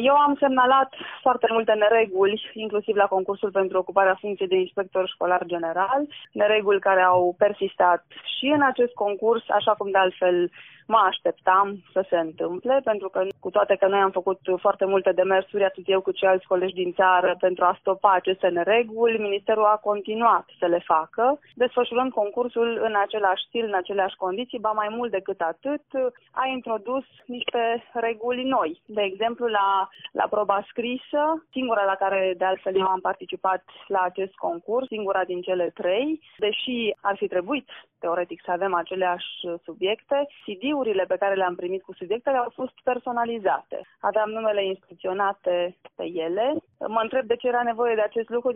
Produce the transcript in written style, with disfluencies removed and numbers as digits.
Eu am semnalat foarte multe nereguli, inclusiv la concursul pentru ocuparea funcției de inspector școlar general, nereguli care au persistat și în acest concurs, așa cum de altfel mă așteptam să se întâmple, pentru că cu toate că noi am făcut foarte multe demersuri, atât eu cât și alți colegi din țară, pentru a stopa aceste nereguli, Ministerul a continuat să le facă, desfășurând concursul în același stil, în aceleași condiții, ba mai mult decât atât, a introdus niște reguli noi. De exemplu, la proba scrisă, singura la care de altfel eu am participat la acest concurs, singura din cele 3, deși ar fi trebuit teoretic să avem aceleași subiecte, CD-urile pe care le-am primit cu subiectele au fost personalizate. Aveam numele inscripționate pe ele. Mă întreb de ce era nevoie de acest lucru.